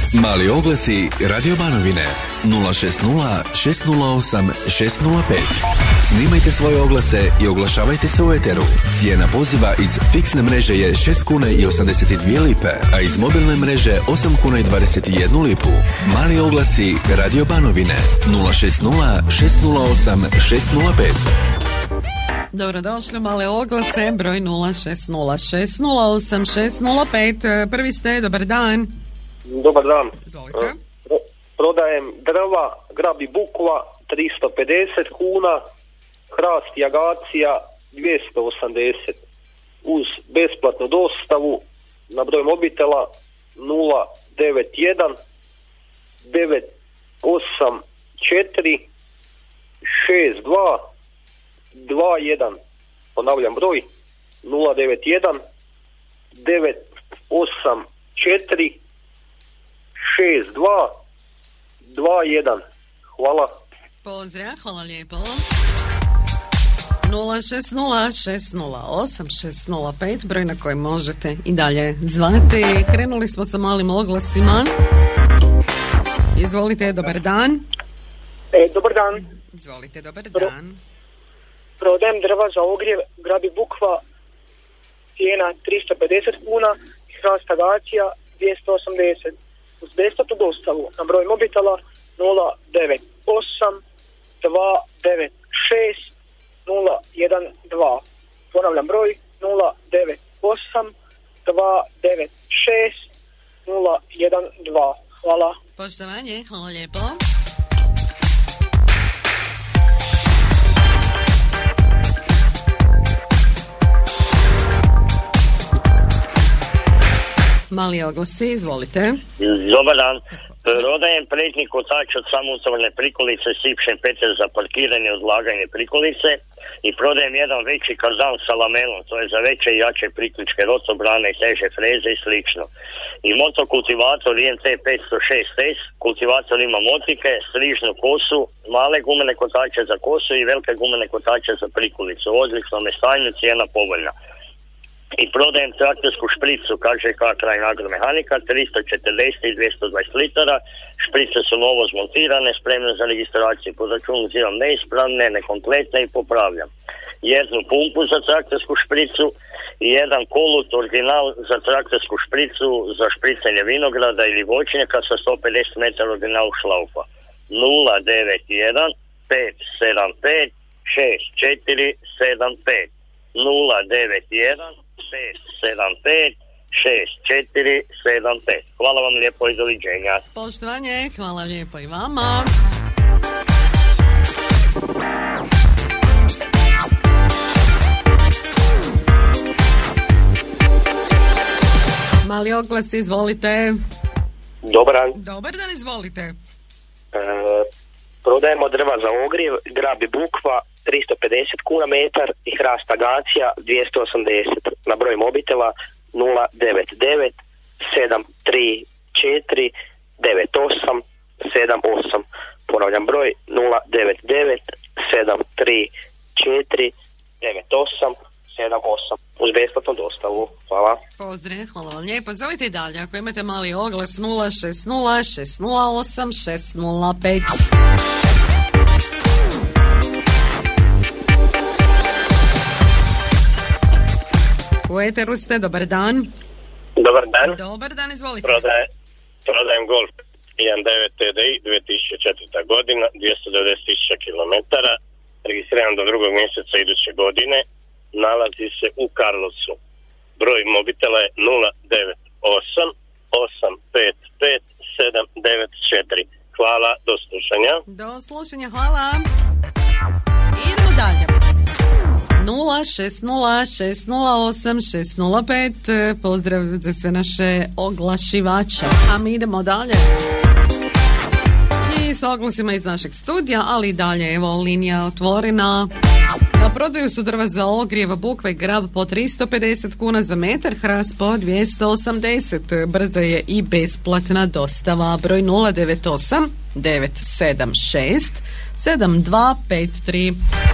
Mali oglasi Radio Banovine 060 608 605. Snimajte svoje oglase i oglašavajte se u eteru. Cijena poziva iz fiksne mreže je 6 kuna i 82 lipe, a iz mobilne mreže 8 kuna i 21 lipu. Mali oglasi Radio Banovine 060 608 605. Dobrodošli u Male oglase, broj 060608605. Prvi ste, dobar dan. Dobar dan. Izvolite. Prodajem drva, grab i bukva 350 kuna, hrast i agacija 280 uz besplatnu dostavu na broj mobitela 091 984 62 21. Ponavljam broj 091 984 62 21. Hvala. Pozdrav, hvala lijepo. 060608605, broj na koji možete i dalje zvati. Krenuli smo sa malim oglasima. Izvolite, dobar dan. Dobar dan. Izvolite, dobar dan. Prodajem drva za ogrjev, grab i bukva, cijena 350 kuna, hrast agacija 280. Uz besplatnu dostavu na broj mobitela 098 296 012. Ponavljam broj 098 296 012. Hvala. Poštovanje, hvala lijepo. Mali oglasi, izvolite. Dobar dan. Prodajem pretni kotač od samoustavne prikolice Sipšen Peter za parkiranje i odlaganje prikolice i prodajem jedan veći kardan sa lamelom, to je za veće i jače priključke, rotobrane, teže freze i slično. I motokultivator IMT 506S, kultivator ima motike, strižnu kosu, male gumene kotače za kosu i velike gumene kotače za prikolicu. U odličnom je stanju, cijena povoljna. I prodajem traktorsku špricu KŽK Krajina Agromehanika 340 i 220 litara. Šprice su novo zmontirane, spremne za registraciju. Po računu uzimam neispravne, nekompletne i popravljam. Jednu pumpu za traktorsku špricu i jedan kolut original za traktorsku špricu za špricanje vinograda ili voćnjaka sa 150 metara original šlaufa. 091 575 6475 091 575 6475. Hvala vam lijepo i doviđenja. Poštovanje, hvala lijepo i vama. Mali oglas, izvolite. Dobar dan. Dobar dan, izvolite. Prodajemo drva za ogrjev, grab i bukva 350 kuna metar i hrast agacija 280. Na broj mobitela 099 734 98 78. Ponavljam broj 099 734 98 78. Uz besplatnu dostavu. Hvala. Pozdrav, hvala vam lijepo. Zovite i dalje ako imate mali oglas 060 608 605. U eteru ste, dobar dan. Dobar dan. Dobar dan, izvolite. Prodajem Golf 1.9 TDI 2004. godina, 290.000 km, registriran do 2. mjeseca iduće godine, nalazi se u Karlovcu. Broj mobitela je 098 855 794. Hvala, do slušanja. Do slušanja, hvala. Idemo dalje. 060608605. Pozdrav za sve naše oglašivače. A mi idemo dalje. I s oglasima iz našeg studija, ali i dalje, evo, linija otvorena. Na prodaju su drva za ogrjev, bukva i grab po 350 kuna za metar, hrast po 280. Brza je i besplatna dostava. Broj 098 976 7253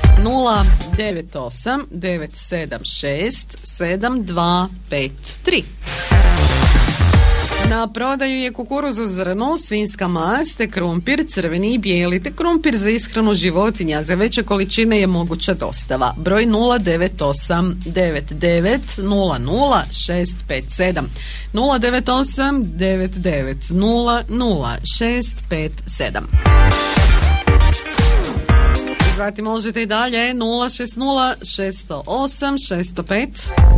098 976 7253. Na prodaju je kukuruz uz zrno, svinjska mast, te krumpir, crveni i bijeli, te krumpir za ishranu životinja. Za veće količine je moguća dostava. Broj 098 99 00 657 098 99 00 657. Zvati možete i dalje 060 608 605.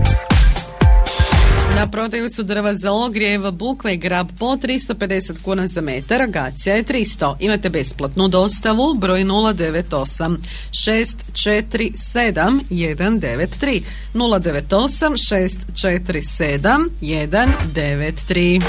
Na prodaju su drva za ogrjev, bukva i grab po 350 kuna za metar, agacija je 300. Imate besplatnu dostavu, broj 098 647 193 098 647 193.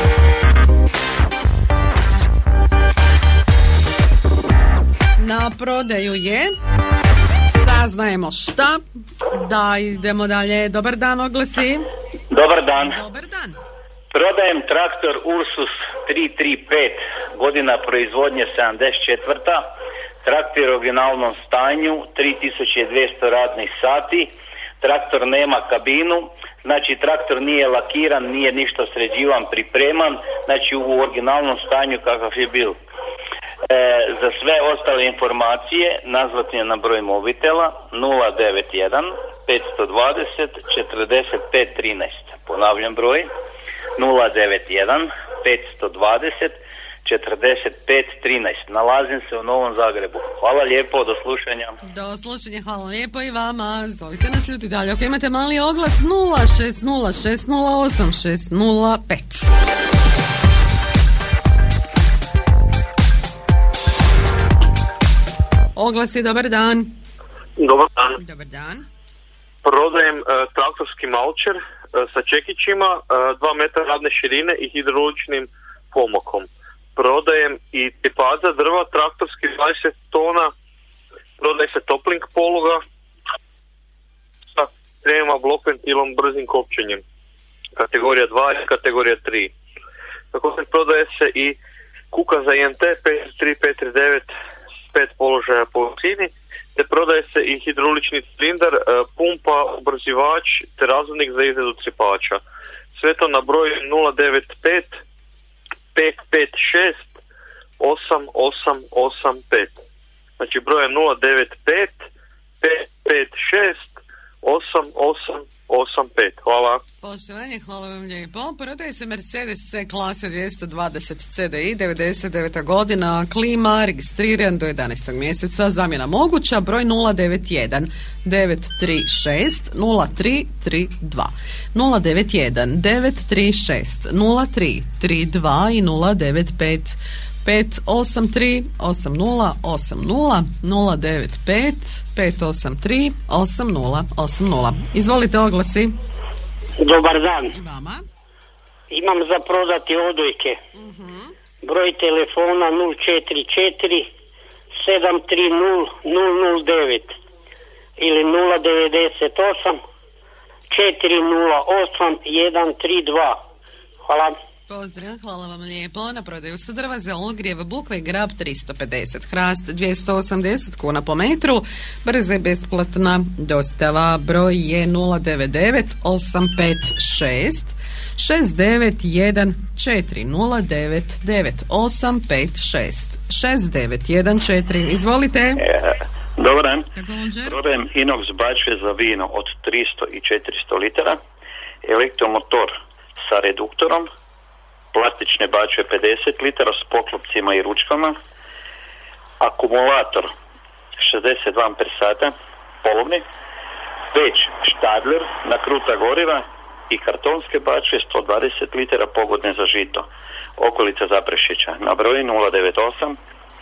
Na prodaju je, saznajemo šta, da idemo dalje. Dobar dan, oglasi. Dobar dan. Dobar dan. Prodajem traktor Ursus 335, godina proizvodnje 74. Traktor u originalnom stanju, 3200 radnih sati. Traktor nema kabinu, znači traktor nije lakiran, nije ništa sređivan, pripreman, znači u originalnom stanju kakav je bil. Za sve ostale informacije nazvati je na broj mobitela 091 520 45 13. Ponavljam broj 091 520 45 13. Nalazim se u Novom Zagrebu. Hvala lijepo, do slušanja. Do slušanja, hvala lijepo i vama. Zovite nas ljudi dalje. Ako imate mali oglas 060 608 605. Oglasi, dobar dan. Dobar dan. Dobar dan. Prodajem traktorski malčer sa čekićima, 2 metra radne širine i hidrauličnim pomokom. Prodajem i tipaza drva, traktorski 20 tona, prodaje se topling poluga sa trema blok ventilom brzim kopčenjem. Kategorija 2 i kategorija 3. Također prodaje se i kuka za INT 53539 5 položaja po visini, te prodaje se i hidraulični cilindar, pumpa, ubrzivač te razvodnik za izradu cripača. Sve to na broj 095 556 8885. Znači broj je 095 556 8885. Hvala. Poštovanje, hvala vam lijepo. Prodaje se Mercedes C klase 220 CDI, 99. godina, klima, registriran do 11. mjeseca, zamjena moguća, broj 091 936 0332 091 936 0332 i 095 583 8080 095 583 8080. Izvolite, oglasi. Dobar dan. I vama. Imam za prodati odojke. Broj telefona 044 730 009 ili 098 408 132. Hvala. Pozdrav, hvala vam lijepo. Na prodaju su drva za ogrjev, bukva i grab 350, hrast 280 kuna po metru. Brza i besplatna dostava. Broj je 099 856 6914 099 856 6914. Izvolite. Dobar dan. Također. Prodajem inox bačve za vino od 300 i 400 litara, elektromotor sa reduktorom, plastične bačve 50 litara s poklopcima i ručkama, akumulator 62 amper sata, polovni, peć Štadler na kruta goriva i kartonske bačve 120 litara pogodne za žito, okolica Zaprešića, na broju 098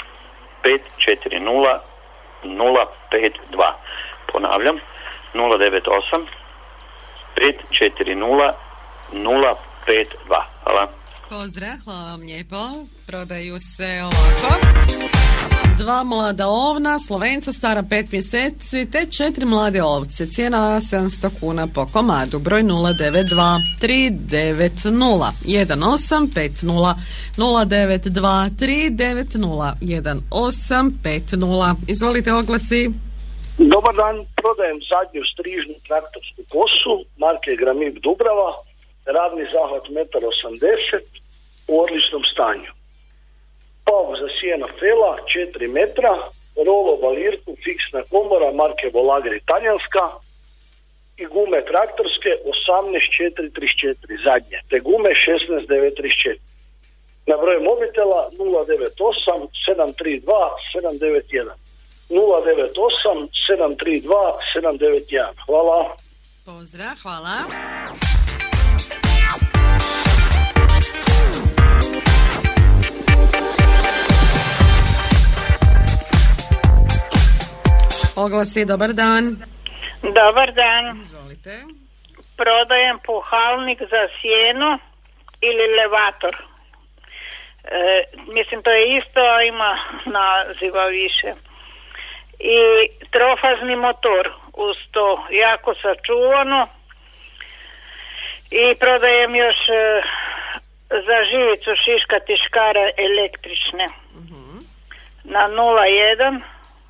540 052. Ponavljam, 098 540 052. Hvala. Pozdrav, hvala vam lijepo. Prodaju se ovako: 2 mlada ovna, Slovenca stara 5 mjeseci, te 4 mlade ovce. Cijena 700 kuna po komadu. Broj 092 390 1850 092 390 1850. Izvolite, oglasi. Dobar dan, prodajem zadnju strižnu traktorsku kosu marke Gramib Dubrava, radni zahvat 1,80 m, u odličnom stanju. Pauk za sjena fela 4 metra, rolo balirku, fiksna komora marke Volagri talijanska i gume traktorske 18.434 zadnje, te gume 16.934. Na broj mobitela 098 732 791. 098 732 791. Hvala. Pozdrav, hvala. Oglasi, dobar dan. Dobar dan. Izvolite. Prodajem puhalnik za sjeno ili levator. Mislim, to je isto, a ima naziva više. I trofazni motor uz to, jako sačuvano. I prodajem još za živicu šiška tiškara električne. Na 01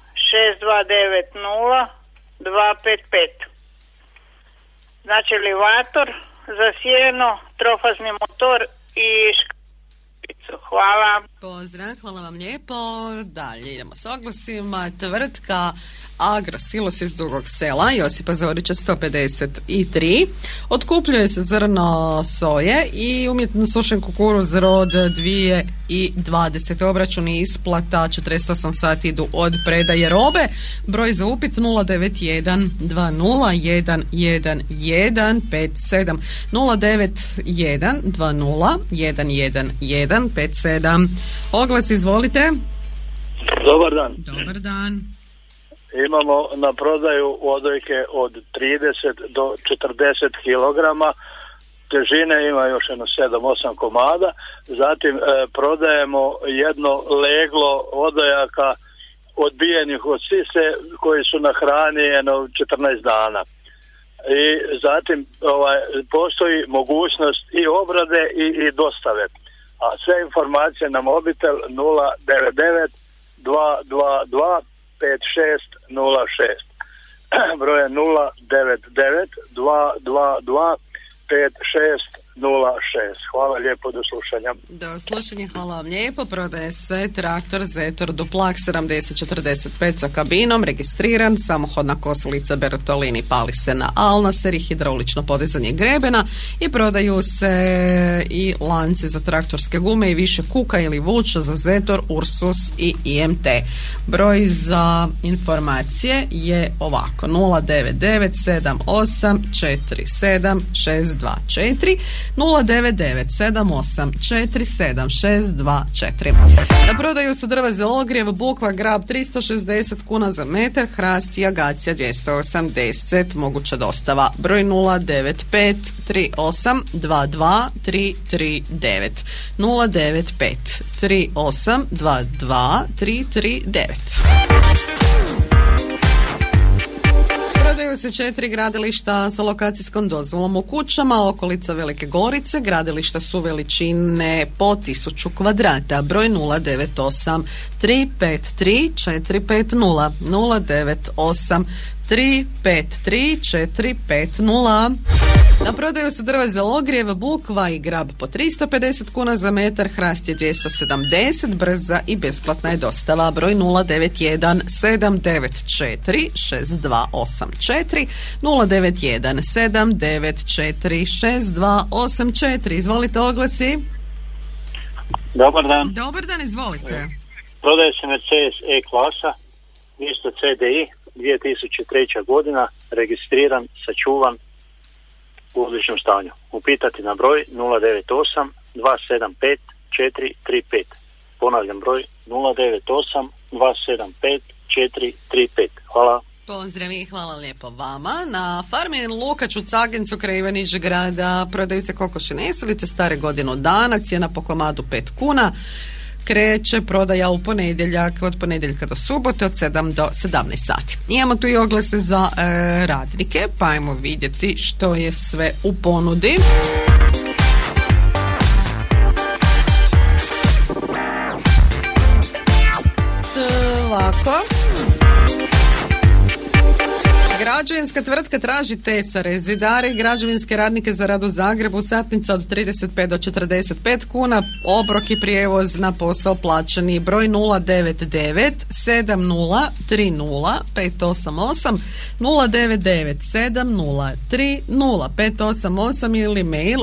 6290 255. Znači elevator za sjeno, trofazni motor i škricu. Hvala. Pozdrav, hvala vam lijepo. Dalje idemo s oglasima. Tvrtka Agrosilos iz Dugog Sela, Josipa Zorića 153. Otkupljuje se zrno soje i umjetno sušen kukuruz rod 2020. Obračun i isplata 48 sati idu od predaje robe. Broj za upit 091 20 1157 091 20 1157. Oglas, izvolite. Dobar dan. Dobar dan. Imamo na prodaju odojke od 30 do 40 kg, težine ima još jedno 7-8 komada, zatim prodajemo jedno leglo odojaka odbijenih od sise koji su na hrani 14 dana. I zatim postoji mogućnost i obrade i dostave. A sve informacije na mobitel 099 222 5606. Broj je 099 222 5606. Hvala lijepo, do slušanja. Do slušanja, hvala vam lijepo. Prodaje se traktor Zetor Duplak 7045 sa kabinom, registriran, samohodna kosilica Bertolini pali se na Alnaser i hidraulično podizanje grebena i prodaju se i lanci za traktorske gume i više kuka ili vuča za Zetor, Ursus i IMT. Broj za informacije je ovako 099 78 47 624 099 78 47 624. Na prodaju su drva za ogrjev, bukva, grab 360 kuna za metar, hrast i agacija 280, moguća dostava. Broj 095 38 22 339 095 38 22 339. Prodaju se 4 gradilišta sa lokacijskom dozvolom u kućama, okolica Velike Gorice. Gradilišta su veličine po 1000 kvadrata. Broj 098 353 450 098 353 450. Na prodaju su drva za ogrijev, bukva i grab po 350 kuna za metar, hrast je 270, brza i besplatna je dostava. Broj 091 794 6284 091 794 6284. Izvolite, oglasi. Dobar dan. Dobar dan, izvolite. Prodaje se Mercedes E-klasa 200 CDI 2003. godina, registriran, sačuvan, u odličnom stanju. Upitati na broj 098 275 435. Ponavljam broj 098 275 435. Hvala. Pozdrav i hvala lijepo vama. Na farmi Lukač u Cagincu kraj Ivanić grada prodaju se kokoši nesilice stare godinu dana, cijena po komadu 5 kuna. Kreće prodaja u ponedjeljak, od ponedjeljka do subote od 7 do 17 sati. Imamo tu i oglase za radnike, pa ajmo vidjeti što je sve u ponudi. Ovako. Građevinska tvrtka traži tesare, zidare i građevinske radnike za rad u Zagrebu, satnica od 35 do 45 kuna, obrok i prijevoz na posao plaćani. Broj 099 7030 588 099 7030 ili mail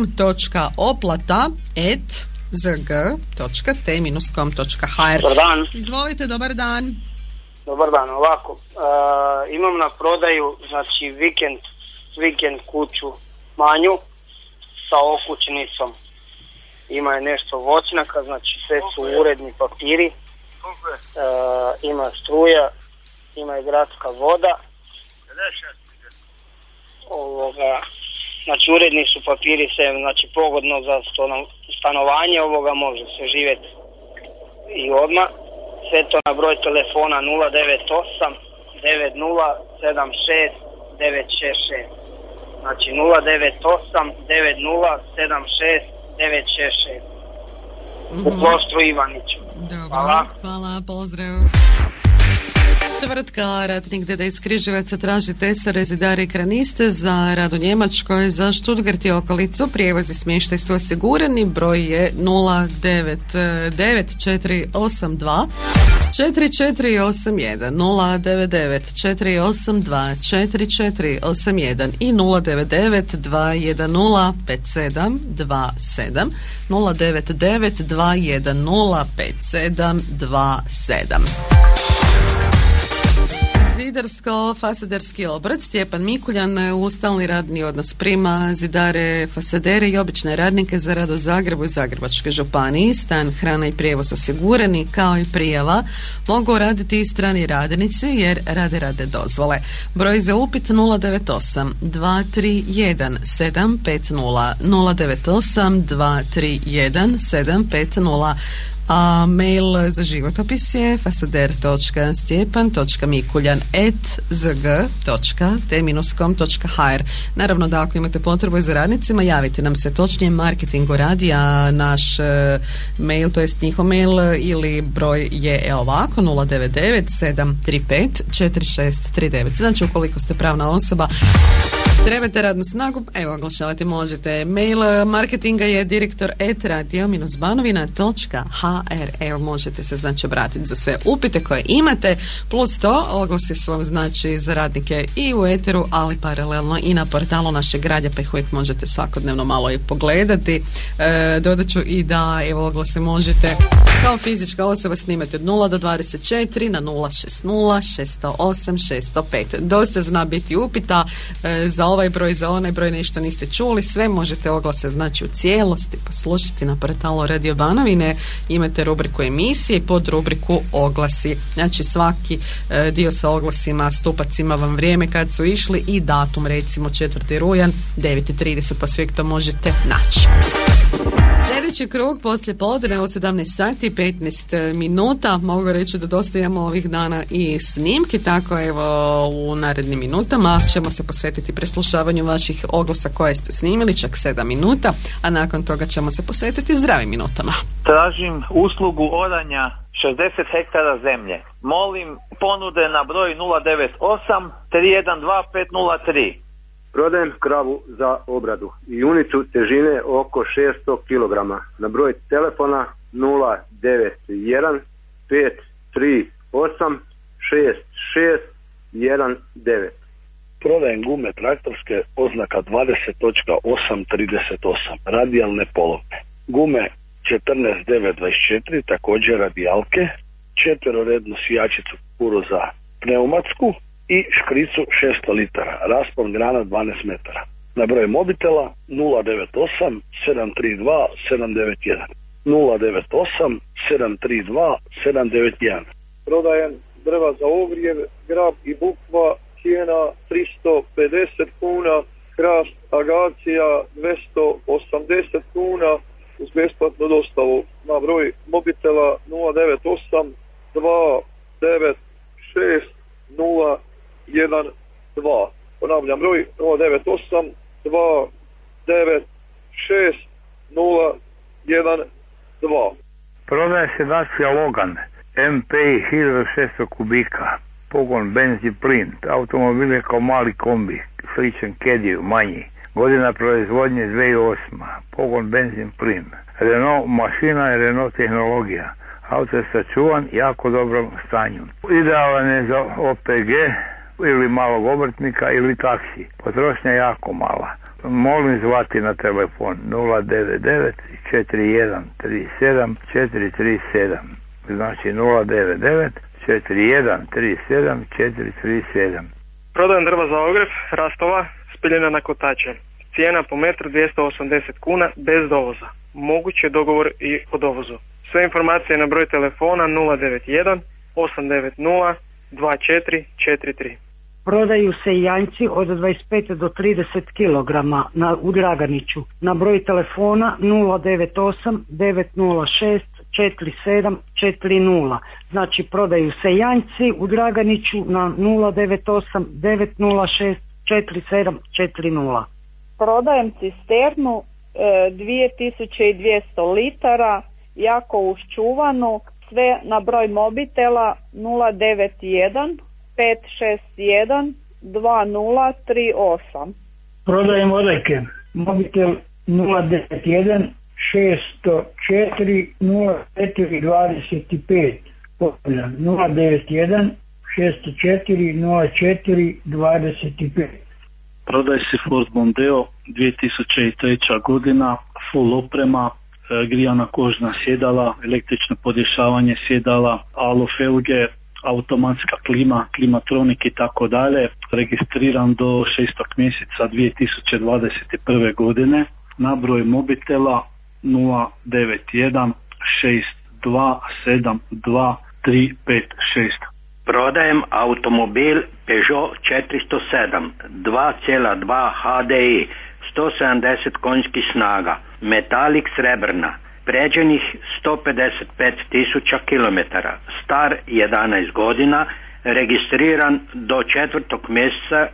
pim.oplata@zg.t-com.hr. Dobar dan. Izvolite, dobar dan. Dobar dan, ovako. Imam na prodaju, znači, vikend kuću manju sa okućnicom. Ima je nešto voćnjaka, znači sve su uredni papiri. Ima struja, ima i gradska voda. Znači uredni su papiri, sve, znači pogodno za stanovanje, može se živjeti i odmah. Sve to na broj telefona 098 9076 966. Znači 098 9076 966. U Klostru Ivaniću. Dobro, hvala, pozdrav. Tvrtka Ratnik d.d. iz Križevaca traži tesare, zidare i kraniste za rad u Njemačkoj, za Stuttgart i okolicu. Prijevoz i smještaj su osigurani. Broj je 099 482 4481 099 482 4481 i 099 210 5727 099 210 5727. Zidarsko-fasaderski obrat Stjepan Mikuljan u stalni radni odnos prima zidare, fasadere i obične radnike za rad u Zagrebu i Zagrebačkoj županiji. Stan, hrana i prijevoz osigurani, kao i prijava mogu raditi i strani radnici jer rade dozvole. Broj za upit 098 231 750 098 231 750. A mail za životopis je fasader.stjepan.mikuljan@zg.t-com.hr. Naravno da ako imate potrebu za radnicima, javite nam se, točnije marketingu radija, naš mail, to jest njihov mail ili broj je ovako 099 735 4639. Znači ukoliko ste pravna osoba, trebate radnu snagu, evo oglašavati možete. Mail marketinga je direktor@radio-banovina.hr. Evo možete se znači obratiti za sve upite koje imate, plus to oglasi su vam znači za radnike i u eteru, ali paralelno i na portalu našeg radija, pa ih uvijek možete svakodnevno malo i pogledati. Dodat ću i da evo oglase možete kao fizička osoba snimati od 0 do 24 na 060 608 605. Dosta zna biti upita za ovaj broj, za onaj broj, nešto niste čuli, sve možete oglase znači u cijelosti poslušati na portalu Radio Banovine. Imate rubriku emisije i pod rubriku oglasi, znači svaki dio sa oglasima, stupacima vam vrijeme kad su išli i datum, recimo 4. rujan 9:30, pa uvijek to možete naći. Sljedeći krug poslije podne u 17 sati 15 minuta. Mogu reći da dosta imamo ovih dana i snimki, tako evo u narednim minutama ćemo se posvetiti preslušavanju vaših oglasa koje ste snimili, čak 7 minuta, a nakon toga ćemo se posvetiti zdravim minutama. Tražim uslugu oranja 60 hektara zemlje. Molim ponude na broj 098 312 503. Prodajem kravu za obradu i junicu težine oko 600 kg. Na broj telefona 091 538 6619. Prodajem gume traktorske oznaka 20.838 radijalne polovne. Gume 14.924 također radijalke, 4-rednu sijačicu kukuruza pneumatsku i škricu 600 litara, raspon grana 12 metara. Na broj mobitela 098 732 791. 098 732 791. Prodajem drva za ogrijev, grab i bukva, cijena 350 kuna, hrast agacija 280 kuna uz besplatnu dostavu. Na broj mobitela 098 296 012. Ponavljam broj 098 296 012. Prodaje se Dacia Logan MP 1600 kubika, pogon benzin plin. Automobil je kao mali kombi, sličan Kediju, manji. Godina proizvodnje 2008. Pogon benzin plin. Renault mašina i Renault tehnologija. Auto je sačuvan, jako dobrom stanju. Idealan je za OPG ili malog obrtnika ili taksi. Potrošnja je jako mala. Molim zvati na telefon 099 4137 437. Znači 099 4137 437. Prodajem drva za ogrjev, hrastova, spiljena na kotače. Cijena po metru 280 kuna bez dovoza. Moguće dogovor i o dovozu. Sve informacije na broj telefona 091 890 2443. Prodaju se janjci od 25 do 30 kg u Draganiću. Na broj telefona 098 906 4740. Znači prodaju se janjci u Draganiću na 098 906 4740. Prodajem cisternu 2200 litara, jako uščuvanu, sve na broj mobitela 091 561 2038. Prodajem odajke. Mobitel 091 604 0425. Ponavljam 091 604 04 25. Prodaje se Ford Mondeo 2003. godina, full oprema, grijana kožna sjedala, električno podješavanje sjedala, alufelge, automatska klima, klimatronik i tako dalje. Registriran do 6. mjeseca 2021. godine. Na broj mobitela 091 6272 356. Prodajem automobil Peugeot 407 2.2 HDI 170 konjskih snaga, metalik srebrna, pređenih 155.000 km, star 11 godina, registriran do 4. mjeseca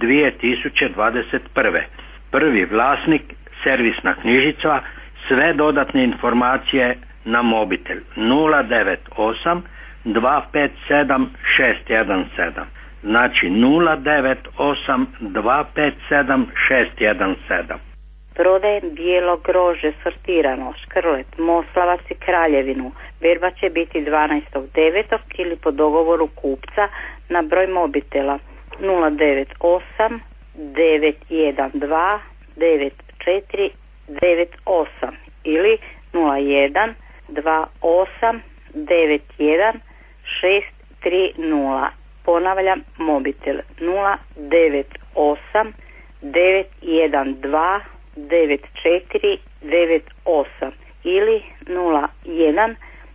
2021. Prvi vlasnik, servisna knjižica, sve dodatne informacije na mobitel 098 257 617. Znači 098 257 617. Prodajem bijelo grožđe sortirano, škrlet, moslavac i kraljevinu. Berba će biti 12.9. ili po dogovoru kupca na broj mobitela 098 912 9498 ili 01 28 91 630. Ponavljam, mobitel 098 912 9498 ili 01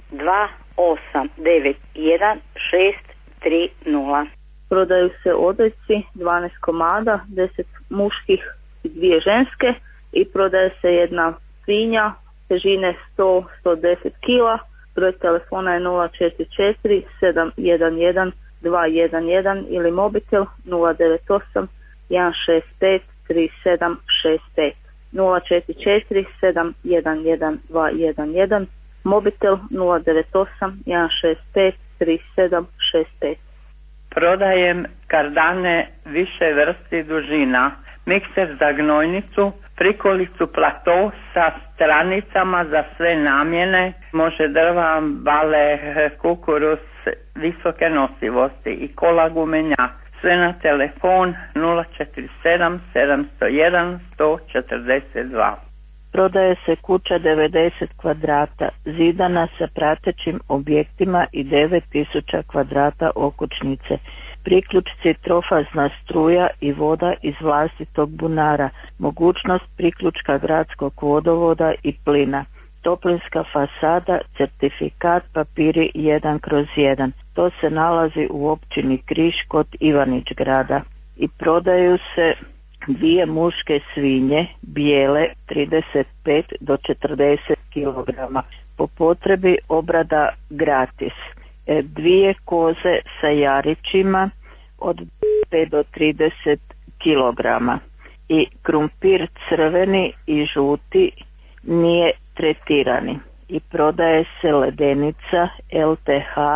2891 630. Prodaju se odojci 12 komada, 10 muških i 2 ženske i prodaje se jedna svinja težine 100-110 kg. Broj telefona je 044 711 211 ili mobitel 098 165 3765. 044 711 211, mobitel 098 165 3765. Prodajem kardane više vrsti i dužina, mikser za gnojnicu, prikolicu plato sa stranicama za sve namjene, može drva, bale, kukuruz, visoke nosivosti i kola gumenja. Sve na telefon 047 701 142. Prodaje se kuća 90 kvadrata, zidana sa pratećim objektima i 9000 kvadrata okućnice. Priključci trofazna struja i voda iz vlastitog bunara, mogućnost priključka gradskog vodovoda i plina. Toplinska fasada, certifikat, papiri 1/1. To se nalazi u općini Križ kod Ivanić grada. I prodaju se 2 muške svinje, bijele, 35 do 40 kg. Po potrebi obrada gratis. 2 koze sa jarićima od 5 do 30 kg. I krumpir crveni i žuti nije tretirani. I prodaje se ledenica LTH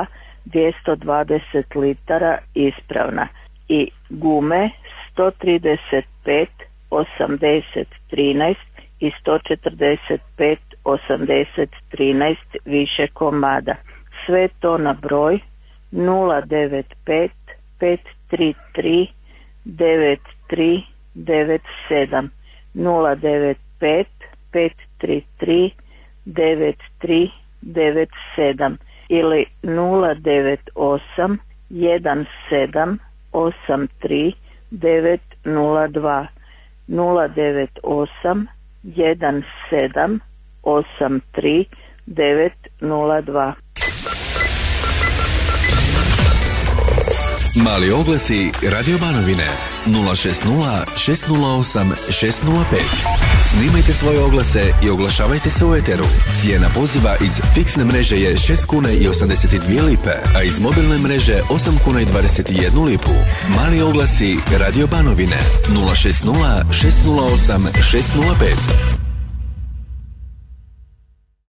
220 litara ispravna i gume 135 80 13 i 145 80 13 više komada. Sve to na broj 095 533 9397 095 533 9397 ili 098 17 83 902 098 17 83 902. Mali oglasi Radio Banovine 060 608 605. Snimajte svoje oglase i oglašavajte se u eteru. Cijena poziva iz fiksne mreže je 6 kuna i 82 lipe, a iz mobilne mreže 8 kuna i 21 lipu. Mali oglasi Radio Banovine 060 608 605.